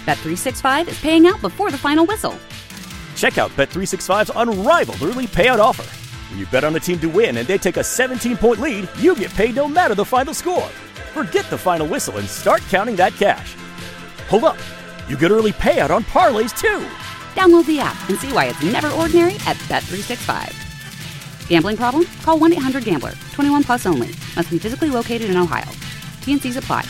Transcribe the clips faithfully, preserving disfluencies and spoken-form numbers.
Bet three sixty-five is paying out before the final whistle. Check out Bet three sixty-five's unrivaled early payout offer. When you bet on a team to win and they take a seventeen-point lead, you get paid no matter the final score. Forget the final whistle and start counting that cash. Hold up. You get early payout on parlays, too. Download the app and see why it's never ordinary at Bet three sixty-five. Gambling problem? Call one eight hundred gambler. twenty-one plus only. Must be physically located in Ohio. T N Cs apply.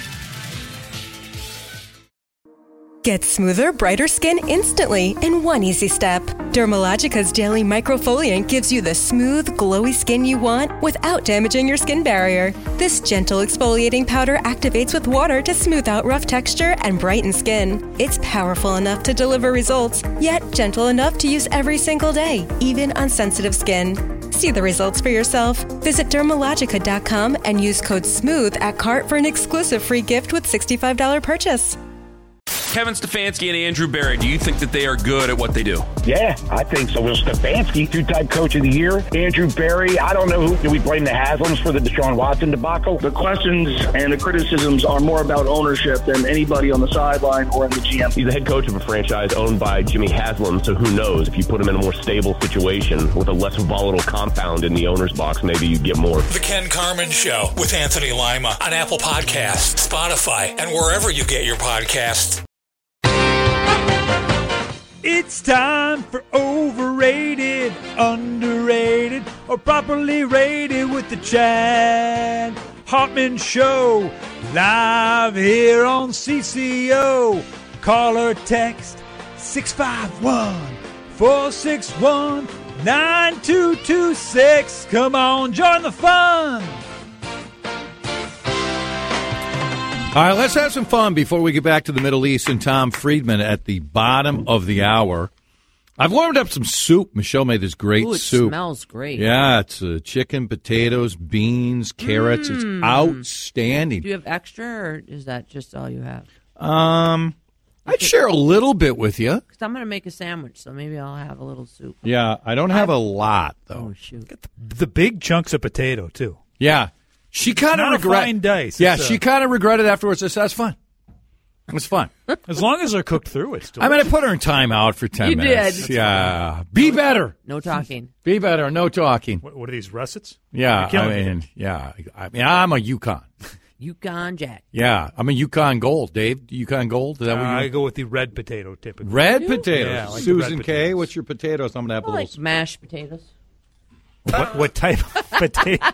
Get smoother, brighter skin instantly in one easy step. Dermalogica's daily microfoliant gives you the smooth, glowy skin you want without damaging your skin barrier. This gentle exfoliating powder activates with water to smooth out rough texture and brighten skin. It's powerful enough to deliver results, yet gentle enough to use every single day, even on sensitive skin. See the results for yourself. Visit Dermalogica dot com and use code SMOOTH at cart for an exclusive free gift with sixty-five dollars purchase. Kevin Stefanski and Andrew Berry, do you think that they are good at what they do? Yeah, I think so. Will Stefanski, two-time coach of the year. Andrew Berry, I don't know who. Do we blame the Haslams for the Deshaun Watson debacle? The questions and the criticisms are more about ownership than anybody on the sideline or in the G M. He's the head coach of a franchise owned by Jimmy Haslam, so who knows? If you put him in a more stable situation with a less volatile compound in the owner's box, maybe you get more. The Ken Carman Show with Anthony Lima on Apple Podcasts, Spotify, and wherever you get your podcasts. It's time for overrated, underrated, or properly rated with the Chad Hartman Show. Live here on C C O. Call or text six five one, four six one, nine two two six. Come on, join the fun. All right, let's have some fun before we get back to the Middle East and Tom Friedman at the bottom of the hour. I've warmed up some soup. Michelle made this great Ooh, it soup. Smells great. Yeah, it's uh, chicken, potatoes, beans, carrots. Mm. It's outstanding. Do you have extra, or is that just all you have? Um, I'd share a little bit with you. Because I'm going to make a sandwich, so maybe I'll have a little soup. Yeah, I don't have I've, a lot, though. Oh, shoot. Get the, the big chunks of potato, too. Yeah. She kind of regretted. Dice. Yeah, it's she a, kind of regretted afterwards. I said, "That's fun. It's fun as long as they're cooked through." It's. I mean, I put her in timeout for ten you minutes. Did. Yeah, be better. No talking. Be better. No talking. What, what are these russets? Yeah, I mean, me. yeah. I mean, I'm a Yukon. Yukon Jack. Yeah, I'm a Yukon Gold. Dave, Yukon Gold. Is that uh, what you? I go with the red potato typically. Red potatoes. Yeah, like Susan red K. potatoes. What's your potatoes? I'm gonna have I a like little mashed potatoes. What, what type of potato?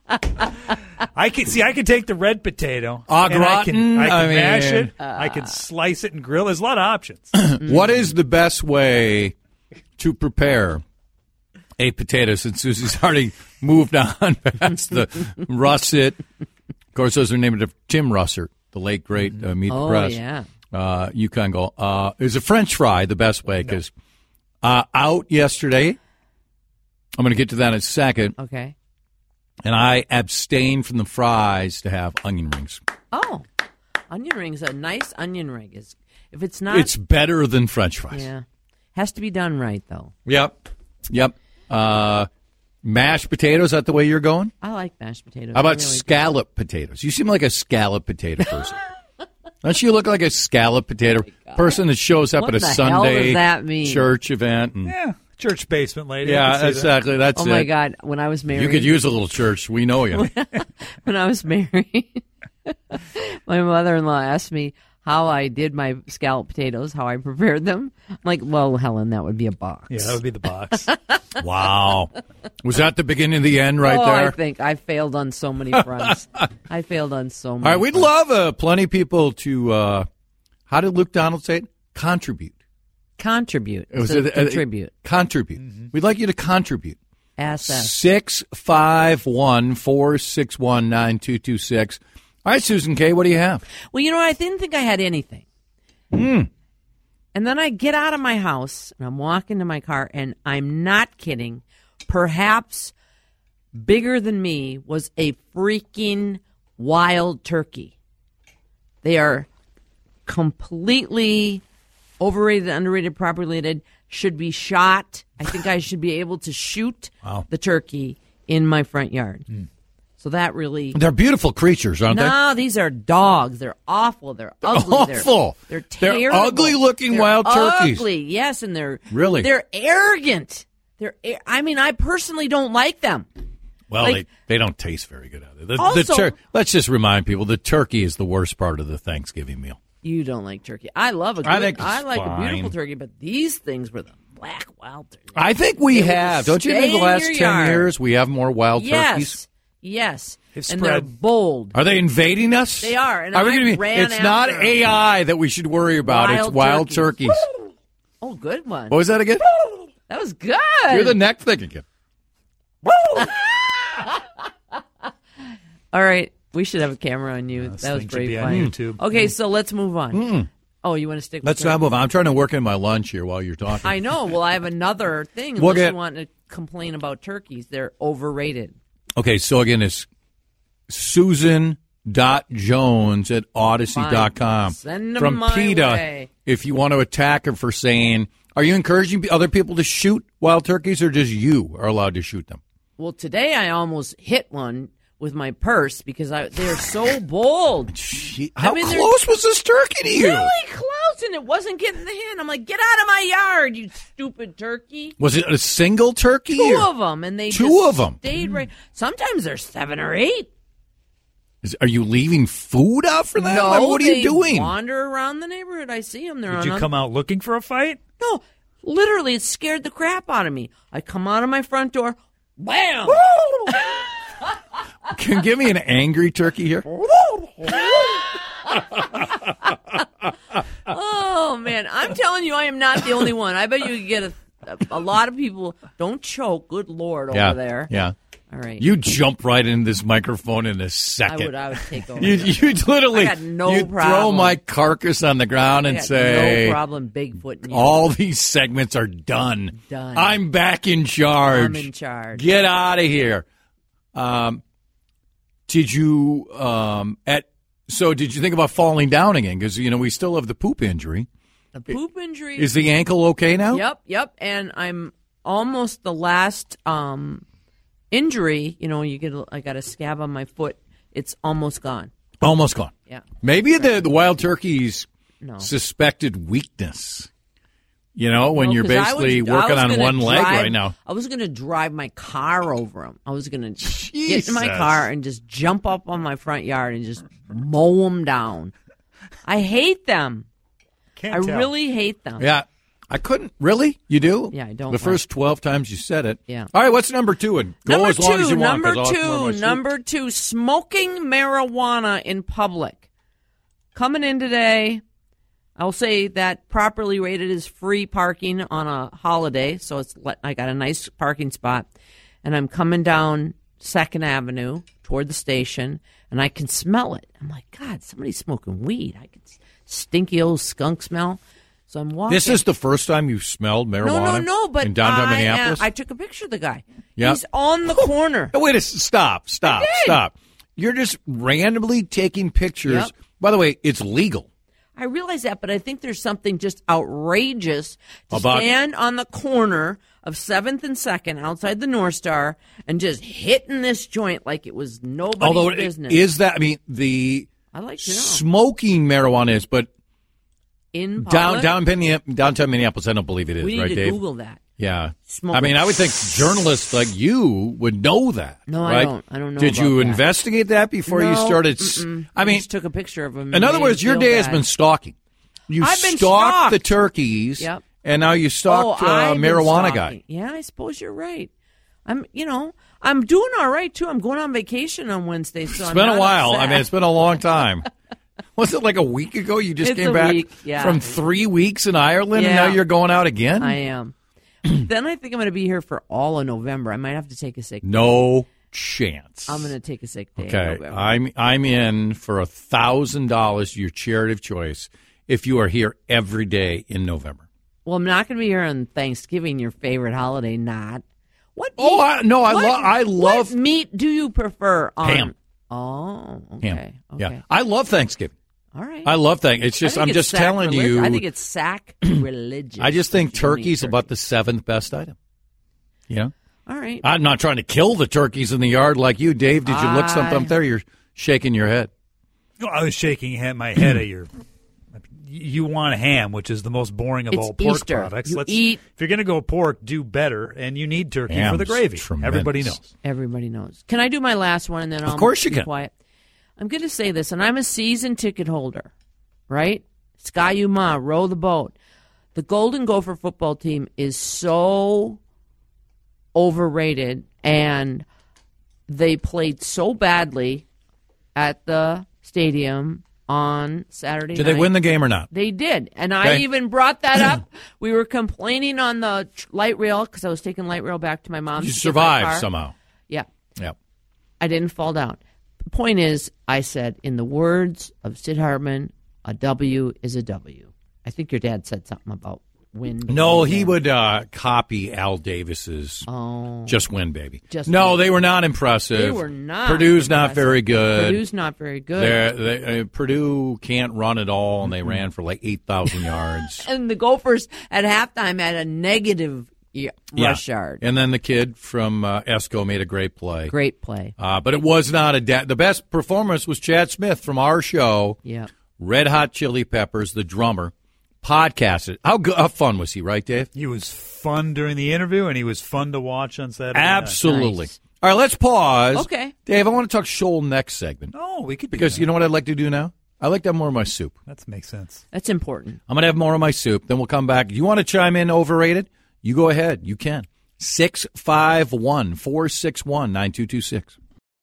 I can see. I can take the red potato. Au gratin. I can, I can I mash mean, it. uh, I can slice it and grill. There's a lot of options. What is the best way to prepare a potato? Since Susie's already moved on past the russet. Of course, those are named after Tim Russert, the late great uh, Meet oh, the Press. yeah. Uh, Yukon Gold. Uh, is a French fry the best way? Because uh, out yesterday. I'm going to get to that in a second. Okay. And I abstained from the fries to have onion rings. Oh, onion rings. A nice onion ring is. If it's not, it's better than French fries. Yeah, has to be done right though. Yep, yep. Uh, mashed potatoes. Is that the way you're going? I like mashed potatoes. How about really scallop do. potatoes? You seem like a scallop potato person. Don't you look like a scallop potato oh person that shows up what at a the Sunday hell does that mean? church event? And, yeah. Church basement lady. Yeah, exactly. That. That's oh it. my God! When I was married, you could use a little church. We know you. When I was married, my mother-in-law asked me how I did my scalloped potatoes, how I prepared them. I'm like, well, Helen, that would be a box. Yeah, that would be the box. Wow. Was that the beginning of the end right oh, there? I think I failed on so many fronts. I failed on so many. All right, we'd fronts. love uh, plenty of people to. Uh, how did Luke Donald say it? Contribute. Contribute. It was so a, a, contribute. A, contribute. Mm-hmm. We'd like you to contribute. Ask us. six five one, four six one, nine two two six. All right, Susan K., what do you have? Well, you know, I didn't think I had anything. Mm. And then I get out of my house, and I'm walking to my car, and I'm not kidding. Perhaps bigger than me was a freaking wild turkey. They are completely overrated, underrated, properly rated, should be shot. I think I should be able to shoot wow. the turkey in my front yard. Mm. So that really... They're beautiful creatures, aren't they? No, these are dogs. They're awful. They're ugly. Awful. They're, they're terrible. They're ugly-looking They're wild turkeys. Ugly, yes, and they're really they're arrogant. They're. I mean, I personally don't like them. Well, like, they, they don't taste very good either. The, also, the tur- let's just remind people the turkey is the worst part of the Thanksgiving meal. You don't like turkey. I love a good, I think I like fine. a beautiful turkey, but these things were the black wild turkey. I think we they have. Don't you think the last ten yard. years we have more wild yes. turkeys? Yes. They've and spread. they're bold. Are they invading us? They are. And are we I gonna be, ran it's not after A I that we should worry about. Wild it's wild turkeys. turkeys. Oh, good one. What was that again? That was good. You're the neck thing again. All right. We should have a camera on you. This that was thing should pretty be on funny. YouTube. Okay, so let's move on. Mm. Oh, you want to stick with Let's turkey? not move on. I'm trying to work in my lunch here while you're talking. I know. Well, I have another thing. We'll Unless get- you want to complain about turkeys. They're overrated. Okay, so again, it's Susan dot Jones at Odyssey dot com. Send 'em From my PETA, way. if you want to attack her for saying, are you encouraging other people to shoot wild turkeys or just you are allowed to shoot them? Well, today I almost hit one with my purse because I, they're so bold. Gee, how I mean, they're close was this turkey to you? Really close, and it wasn't getting the hand. I'm like, get out of my yard, you stupid turkey. Was it a single turkey? Two or- of them, and they Two just of 'em? stayed right. Sometimes there's seven or eight. Is, are you leaving food out for them? No, Like, what are they you doing? wander around the neighborhood. I see them. They're Did on you un- come out looking for a fight? No, literally, it scared the crap out of me. I come out of my front door, wham! Can you give me an angry turkey here? Oh man, I'm telling you, I am not the only one. I bet you could get a, a, a lot of people. Don't choke, good Lord, yeah, over there. Yeah. All right. You jump right in this microphone in a second. I would. I would take over. You, you literally I got no you throw problem. my carcass on the ground I and got say, no problem, Bigfoot. all these segments are done. Done. I'm back in charge. I'm in charge. Get out of here. Um, did you um at so did you think about falling down again? Because you know we still have the poop injury. The poop injury. Is the ankle okay now? Yep, yep. And I'm almost the last um, injury. You know, you get. A, I got a scab on my foot. It's almost gone. Almost gone. Yeah. Maybe the the wild turkey's No. suspected weakness. You know, when No, you're 'cause I basically was- I working was on gonna one leg drive- right now. I was going to drive my car over him. I was going to get in my Jesus. car and just jump up on my front yard and just mow them down. I hate them. Can't I tell. really hate them. Yeah. I couldn't. Really? You do? Yeah, I don't The like- first twelve times you said it. Yeah. All right, what's number two? And go Number as long two, as you want. number 'cause I'll pour my two, soup. number two, smoking marijuana in public. Coming in today, I'll say that properly rated is free parking on a holiday, so it's le- I got a nice parking spot, and I'm coming down Second Avenue toward the station, and I can smell it. I'm like, God, somebody's smoking weed. I can s- stinky old skunk smell. So I'm walking. This is the first time you've smelled marijuana no, no, no, but in downtown I, uh, Minneapolis? I took a picture of the guy. Yeah. He's on the corner. Oh, wait a s- stop, stop, stop. You're just randomly taking pictures. Yep. By the way, it's legal. I realize that, but I think there's something just outrageous to About- stand on the corner of seventh and second outside the North Star and just hitting this joint like it was nobody's Although, it- business. is that, I mean, the I like to know. smoking marijuana is, but In down, public? down Minneapolis, downtown Minneapolis, I don't believe it is, we need right, to Dave? Google that. Yeah. Smoke- I mean, I would think journalists like you would know that. No, I right? don't. I don't know Did you about that. investigate that before you No, started? s- mm-mm. I mean, just took a picture of him. in other words, your day has been stalking. You I've been stalked stalked. the turkeys, Yep. and now you stalked oh, uh, I've been marijuana stalking. guy. Yeah, I suppose you're right. I'm, you know, I'm doing all right too. I'm going on vacation on Wednesday, so It's I'm been a not while. upset. I mean, it's been a long time. Was it like a week ago you just It's came a back week, yeah. from three weeks in Ireland, and Yeah. now you're going out again? I am. Then I think I'm going to be here for all of November. I might have to take a sick day. No chance. I'm going to take a sick day. in Okay, November. I'm I'm in for a thousand dollars. Your charity of choice. If you are here every day in November. Well, I'm not going to be here on Thanksgiving, your favorite holiday. Not. What? Oh, meat- I, no, I what- love. I love What meat do you prefer? On, Ham. Oh, okay. ham. Okay. Yeah, I love Thanksgiving. All right. I love Thanksgiving. It's I just think I'm it's just telling sacrilege. you. I think it's sacrilege. I just think if you don't eat turkey's turkey. about the seventh best item. You know. All right. I'm not trying to kill the turkeys in the yard like you, Dave. Did you look something up there? You're shaking your head. No, I was shaking my head at your. You want ham, which is the most boring of It's all pork Easter. products. You Let's, eat- if you're going to go pork, do better, and you need turkey Ham's for the gravy. tremendous. Everybody knows. Everybody knows. Can I do my last one and then I'll Of course you be can. quiet? I'm going to say this, and I'm a season ticket holder, right? Ski-U-Ma, row the boat. The Golden Gopher football team is so overrated, and they played so badly at the stadium on Saturday Did night. they win the game or not? They did, and I Okay. even brought that up. We were complaining on the tr- light rail because I was taking light rail back to my mom's. You to get my car. survived somehow. Yeah. Yeah. I didn't fall down. The point is, I said, in the words of Sid Hartman, a W is a W. I think your dad said something about win. No, win, he win. would uh, copy Al Davis's Oh. Just Win, Baby. Just no, Win. they were not impressive. They were not. Purdue's not impressive. very good. Purdue's not very good. They're, they, uh, Purdue can't run at all, and they ran for like eight thousand yards. And the Gophers at halftime had a negative y- rush yard. And then the kid from uh, Esco made a great play. Great play. Uh, but it was not a da- – the best performance was Chad Smith from our show, Yeah. Red Hot Chili Peppers, the drummer, podcasted. How, good, how fun was he, right, Dave? He was fun during the interview, and he was fun to watch on Saturday night. Absolutely. Nice. All right, let's pause. Okay. Dave, I want to talk Shoal next segment. Oh, we could do Because that. you know what I'd like to do now? I like to have more of my soup. That makes sense. That's important. I'm going to have more of my soup. Then we'll come back. You want to chime in overrated? You go ahead. You can. six five one, four six one, nine two two six.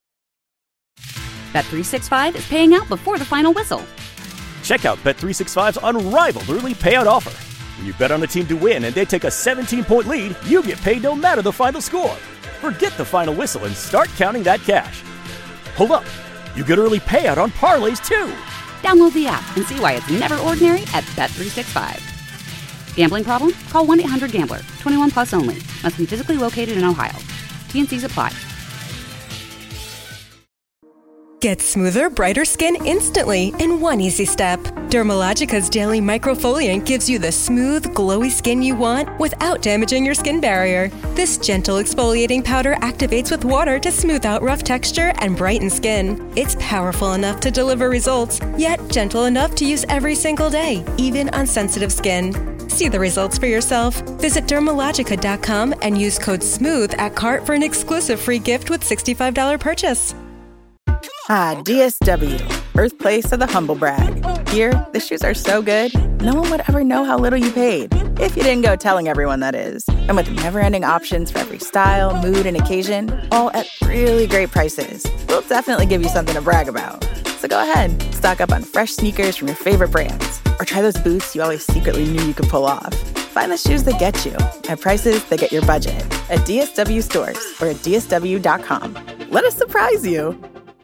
Bet three sixty-five is paying out before the final whistle. Check out Bet three sixty-five's unrivaled early payout offer. When you bet on a team to win and they take a seventeen-point lead, you get paid no matter the final score. Forget the final whistle and start counting that cash. Hold up. You get early payout on parlays, too. Download the app and see why it's never ordinary at Bet three sixty-five. Gambling problem? Call one eight hundred gambler. twenty-one plus only. Must be physically located in Ohio. T N Cs apply. Get smoother, brighter skin instantly in one easy step. Dermalogica's Daily Microfoliant gives you the smooth, glowy skin you want without damaging your skin barrier. This gentle exfoliating powder activates with water to smooth out rough texture and brighten skin. It's powerful enough to deliver results, yet gentle enough to use every single day, even on sensitive skin. See the results for yourself. Visit Dermalogica dot com and use code SMOOTH at cart for an exclusive free gift with sixty-five dollars purchase. Ah, D S W, birthplace of the humble brag. Here, the shoes are so good, no one would ever know how little you paid. If you didn't go telling everyone, that is. And with never-ending options for every style, mood, and occasion, all at really great prices, we'll definitely give you something to brag about. So go ahead, stock up on fresh sneakers from your favorite brands, or try those boots you always secretly knew you could pull off. Find the shoes that get you at prices that get your budget at D S W stores or at D S W dot com. Let us surprise you.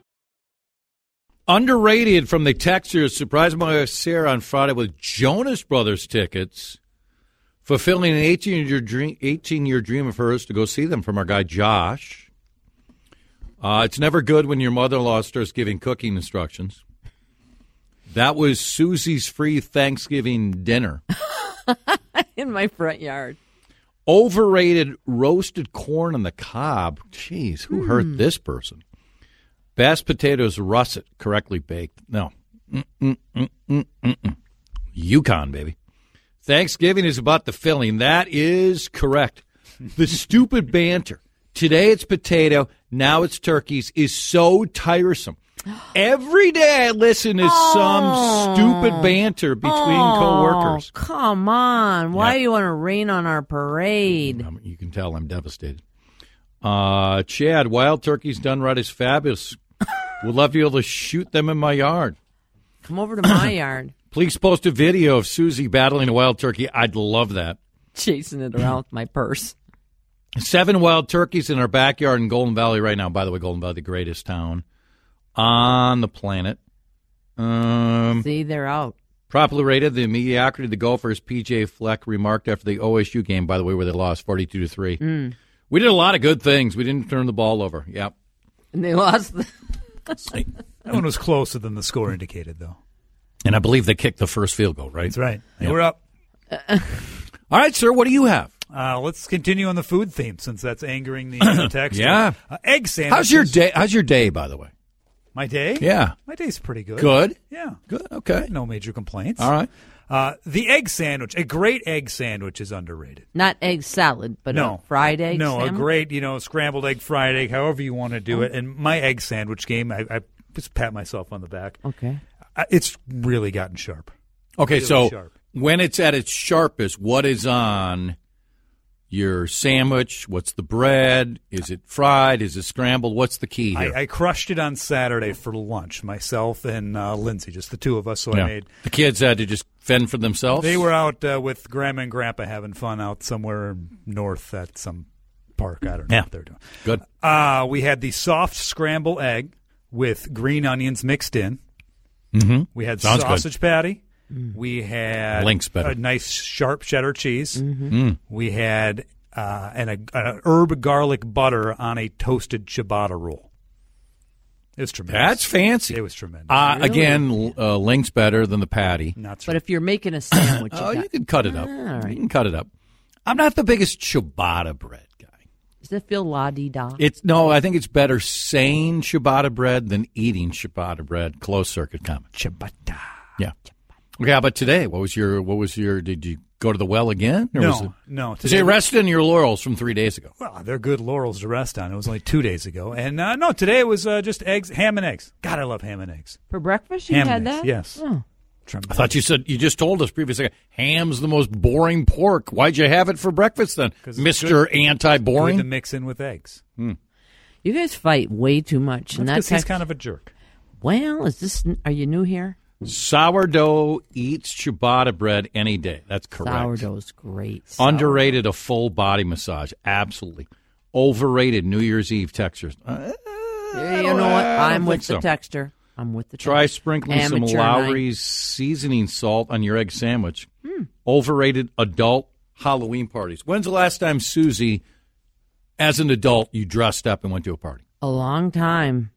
Underrated from the Texters, surprised my Sarah on Friday with Jonas Brothers tickets, fulfilling an eighteen-year dream, eighteen-year dream of hers to go see them from our guy Josh. Uh, it's never good when your mother-in-law starts giving cooking instructions. That was Susie's free Thanksgiving dinner. In my front yard. Overrated roasted corn on the cob. Jeez, who Mm. hurt this person? Best potatoes russet, correctly baked. No. Mm-mm-mm-mm-mm. Yukon, baby. Thanksgiving is about the filling. That is correct. The stupid banter. Today it's potato, now it's turkeys, is so tiresome. Every day I listen to Oh. some stupid banter between Oh, coworkers. Come on. Why Yeah. do you want to rain on our parade? Um, you can tell I'm devastated. Uh, Chad, wild turkeys done right is fabulous. Would love to be able to shoot them in my yard. Come over to my yard. Please post a video of Susie battling a wild turkey. I'd love that. Chasing it around with my purse. Seven wild turkeys in our backyard in Golden Valley right now. By the way, Golden Valley, the greatest town on the planet. Um, See, they're out. Properly rated, the mediocrity of the Gophers, P J Fleck remarked after the O S U game, by the way, where they lost forty-two to three. Mm. We did a lot of good things. We didn't turn the ball over. Yep. And they lost. The That one was closer than the score indicated, though. And I believe they kicked the first field goal, right? That's right. They Yep. were up. All right, sir, what do you have? Uh, let's continue on the food theme since that's angering the uh, text. Yeah. Uh, egg sandwiches. How's your day? How's your day, by the way? My day? Yeah. My day's pretty good. Good? Yeah. Good. Okay. No major complaints. All right. Uh, the egg sandwich, a great egg sandwich is underrated. Not egg salad, but no. a fried egg No, sandwich? a great, you know, scrambled egg, fried egg, however you want to do oh. it. And my egg sandwich game, I, I just pat myself on the back. Okay. Uh, it's really gotten sharp. Okay, really so sharp. When it's at its sharpest, what is on your sandwich? What's the bread? Is it fried? Is it scrambled? What's the key here? I, I crushed it on Saturday for lunch, myself and uh, Lindsay, just the two of us. So yeah. I made the kids had to just fend for themselves. They were out uh, with Grandma and Grandpa having fun out somewhere north at some park. I don't know yeah. what they're doing. Good. Uh, we had the soft scrambled egg with green onions mixed in. Mm-hmm. We had Sounds sausage good. patty. Mm. We had Link's better. a nice sharp cheddar cheese. Mm-hmm. Mm. We had uh, and a, an herb garlic butter on a toasted ciabatta roll. It was tremendous. That's fancy. It was tremendous. Uh, really? Again, uh, Link's better than the patty. Not but if you're making a sandwich, oh, you, got, you can cut it up. Ah, all right. You can cut it up. I'm not the biggest ciabatta bread guy. Does it feel la-di-da? It's no. I think it's better saying ciabatta bread than eating ciabatta bread. Closed circuit comment. Ciabatta. Yeah. Okay, how about today? What was your? What was your? Did you go to the well again? Or no, was it, no. Was it rested in your laurels from three days ago? Well, they're good laurels to rest on. It was only two days ago, and uh, no, today it was uh, just eggs, ham and eggs. God, I love ham and eggs. For breakfast, you ham had and that? eggs, yes. Oh. I thought you said you just told us previously ham's the most boring pork. Why'd you have it for breakfast then, Mister Anti-Boring? Good to mix in with eggs. Hmm. You guys fight way too much. That's because he's kind of a jerk. Well, is this? Are you new here? Sourdough eats ciabatta bread any day. That's correct. Sourdough's great. Underrated a full body massage. Absolutely. Overrated New Year's Eve textures. Uh, yeah, you know what? I'm with so. the texture. I'm with the texture. Try sprinkling Amateur some Lowry's night. seasoning salt on your egg sandwich. Hmm. Overrated adult Halloween parties. When's the last time, Susie, as an adult, you dressed up and went to a party? A long time.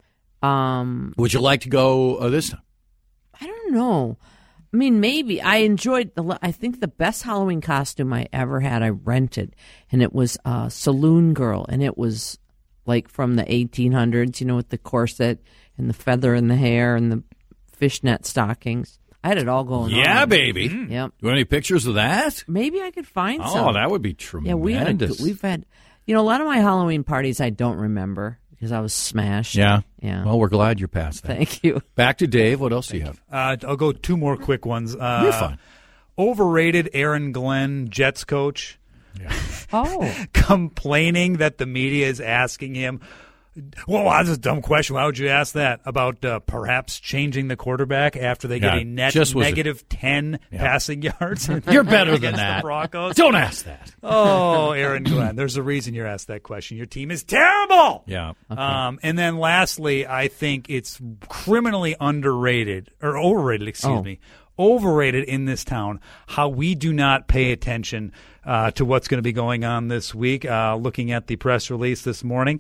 Um, Would you like to go uh, this time? I don't know. I mean, maybe. I enjoyed the. I think the best Halloween costume I ever had, I rented, and it was a saloon girl, and it was like from the eighteen hundreds, you know, with the corset and the feather in the hair and the fishnet stockings. I had it all going yeah, on. Yeah, baby. Mm-hmm. Yep. Do you have any pictures of that? Maybe I could find oh, some. Oh, that would be tremendous. Yeah, we had. A, we've had. You know, a lot of my Halloween parties I don't remember because I was smashed. Yeah. Yeah. Well, we're glad you're past that. Thank you. Back to Dave. What else do you have? Uh, I'll go two more quick ones. Uh, You're fine. Overrated Aaron Glenn, Jets coach. Yeah. Oh. Complaining that the media is asking him, well, that's a dumb question. Why would you ask that? About uh, perhaps changing the quarterback after they yeah, get a net just negative a, ten yeah. passing yards? You're better than the that. Broncos? Don't ask that. Oh, Aaron Glenn. There's a reason you're asked that question. Your team is terrible. Yeah. Okay. Um, and then lastly, I think it's criminally underrated, or overrated, excuse oh. me, overrated in this town, how we do not pay attention uh, to what's going to be going on this week. Uh, looking at the press release this morning,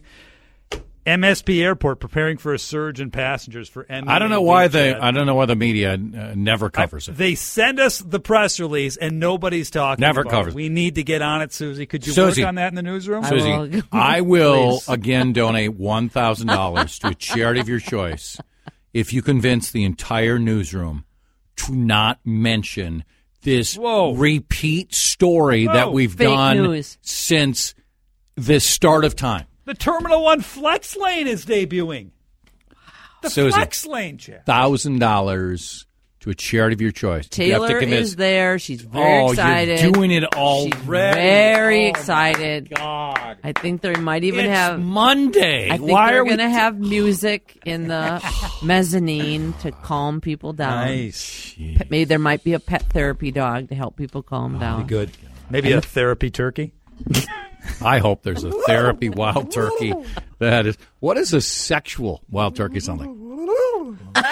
M S P Airport preparing for a surge in passengers for M. I don't know why they. I don't know why the media uh, never covers I, it. They send us the press release and nobody's talking. Never about covers. It. We need to get on it, Susie. Could you Susie, work on that in the newsroom? Susie, I will, I will again donate one thousand dollars to a charity of your choice if you convince the entire newsroom to not mention this Whoa. repeat story Whoa. that we've Fake done news. since the start of time. The Terminal One Flex Lane is debuting. The Susie, Flex Lane, Jeff. Thousand dollars to a charity of your choice. You have to Taylor convince- is there. She's very oh, excited. You're doing it She's already. very Oh, excited. God. I think they might even It's have Monday. I think Why they're are we going to have music in the mezzanine to calm people down. Nice. Pe- Maybe there might be a pet therapy dog to help people calm down. Be good. Maybe a therapy turkey. I hope there's a therapy wild turkey. That is. What does a sexual wild turkey sound like?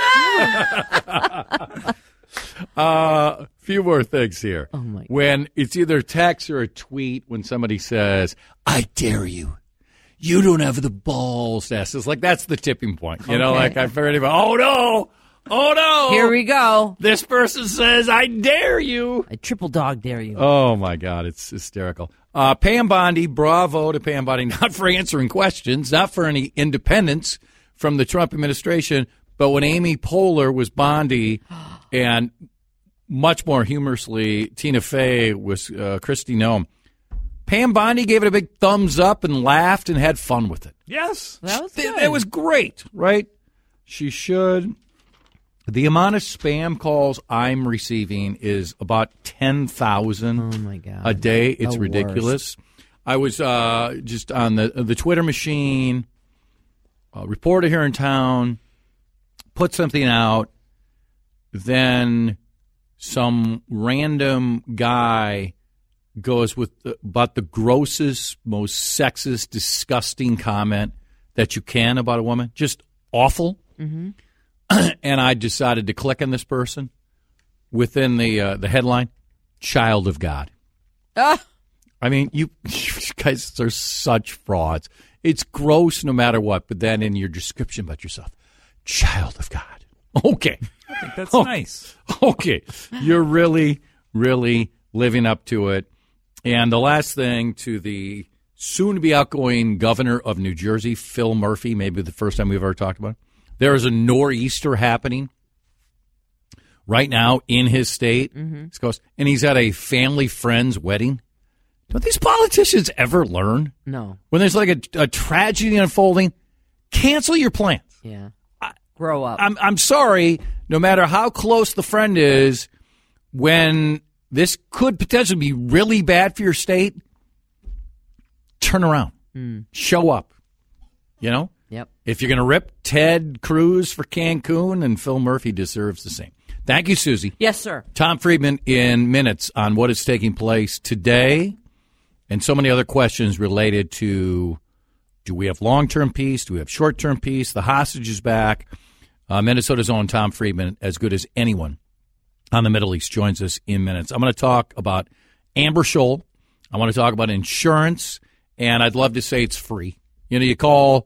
uh, few more things here. Oh my God. When it's either text or a tweet, when somebody says, "I dare you," you don't have the balls to ask. It's like that's the tipping point. You know, Okay. like I've heard about. Oh no. Oh, no. Here we go. This person says, I dare you. I triple dog dare you. Oh, my God. It's hysterical. Uh, Pam Bondi, bravo to Pam Bondi, not for answering questions, not for any independence from the Trump administration, but when Amy Poehler was Bondi and much more humorously, Tina Fey was uh, Kristi Noem, Pam Bondi gave it a big thumbs up and laughed and had fun with it. Yes. That was good. It was great, right? She should. The amount of spam calls I'm receiving is about ten thousand oh my God. a day. It's The ridiculous. Worst. I was uh, just on the the Twitter machine, a reporter here in town, put something out, then some random guy goes with the, about the grossest, most sexist, disgusting comment that you can about a woman. Just awful. Mm-hmm. And I decided to click on this person within the uh, the headline, child of God. Ah. I mean, you, you guys are such frauds. It's gross no matter what, but then in your description about yourself, child of God. Okay. I think that's oh, nice. Okay. You're really, really living up to it. And the last thing, to the soon-to-be outgoing governor of New Jersey, Phil Murphy, maybe the first time we've ever talked about it. There is a nor'easter happening right now in his state, mm-hmm. and he's at a family friend's wedding. Don't these politicians ever learn? No. When there's like a, a tragedy unfolding, cancel your plans. Yeah. Grow up. I'm I'm sorry. No matter how close the friend is, when this could potentially be really bad for your state, turn around. Mm. Show up. You know? Yep. If you're going to rip Ted Cruz for Cancun, and Phil Murphy deserves the same. Thank you, Susie. Yes, sir. Tom Friedman in minutes on what is taking place today and so many other questions related to, do we have long-term peace? Do we have short-term peace? The hostage is back. Uh, Minnesota's own Tom Friedman, as good as anyone on the Middle East, joins us in minutes. I'm going to talk about Amber Scholl. I want to talk about insurance, and I'd love to say it's free. You know, you call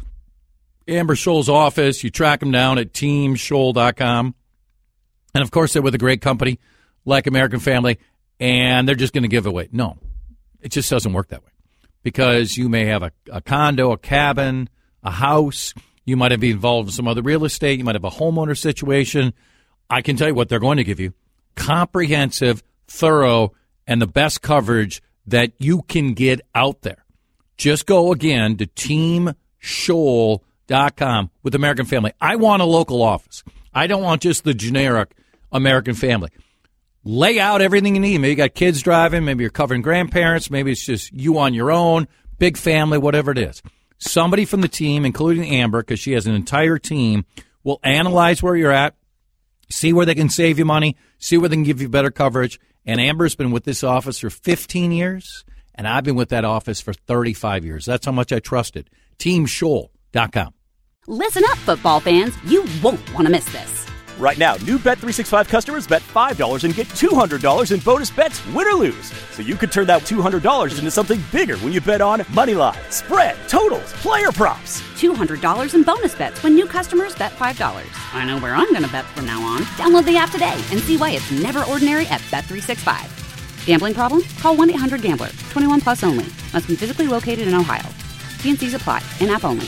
Amber Scholl's office, you track them down at team scholl dot com. And, of course, they're with a great company like American Family, and they're just going to give it away. No, it just doesn't work that way, because you may have a, a condo, a cabin, a house. You might have been involved in some other real estate. You might have a homeowner situation. I can tell you what they're going to give you: comprehensive, thorough, and the best coverage that you can get out there. Just go again to team scholl dot com with American Family. I want a local office. I don't want just the generic American Family. Lay out everything you need. Maybe you got kids driving. Maybe you're covering grandparents. Maybe it's just you on your own, big family, whatever it is. Somebody from the team, including Amber, because she has an entire team, will analyze where you're at, see where they can save you money, see where they can give you better coverage. And Amber's been with this office for fifteen years, and I've been with that office for thirty-five years. That's how much I trust it. team scholl dot com. Listen up, football fans. You won't want to miss this. Right now, new Bet three sixty-five customers bet five dollars and get two hundred dollars in bonus bets, win or lose. So you could turn that two hundred dollars into something bigger when you bet on money line, spread, totals, player props. two hundred dollars in bonus bets when new customers bet five dollars. I know where I'm going to bet from now on. Download the app today and see why it's never ordinary at Bet three sixty-five. Gambling problem? Call one eight hundred gambler. twenty-one plus only. Must be physically located in Ohio. T and C's apply. In-app only.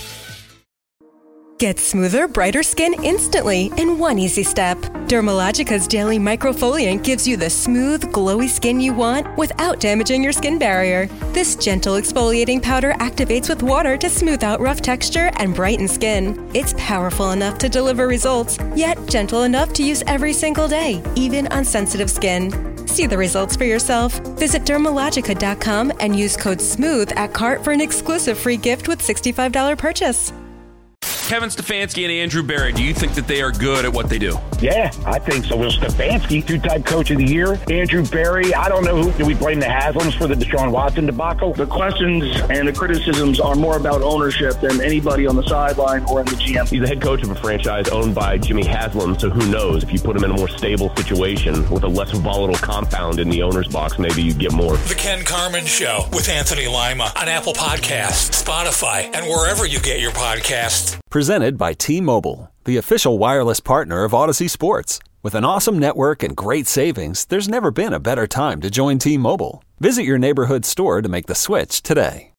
Get smoother, brighter skin instantly in one easy step. Dermalogica's Daily Microfoliant gives you the smooth, glowy skin you want without damaging your skin barrier. This gentle exfoliating powder activates with water to smooth out rough texture and brighten skin. It's powerful enough to deliver results, yet gentle enough to use every single day, even on sensitive skin. See the results for yourself. Visit dermalogica dot com and use code SMOOTH at cart for an exclusive free gift with sixty-five dollars purchase. Kevin Stefanski and Andrew Barry, do you think that they are good at what they do? Yeah, I think so. Will Stefanski, two-time coach of the year. Andrew Barry, I don't know who. Do we blame the Haslams for the Deshaun Watson debacle? The questions and the criticisms are more about ownership than anybody on the sideline or in the G M. He's the head coach of a franchise owned by Jimmy Haslam, so who knows? If you put him in a more stable situation with a less volatile compound in the owner's box, maybe you get more. The Ken Carman Show with Anthony Lima on Apple Podcasts, Spotify, and wherever you get your podcasts. Presented by T-Mobile, the official wireless partner of Odyssey Sports. With an awesome network and great savings, there's never been a better time to join T-Mobile. Visit your neighborhood store to make the switch today.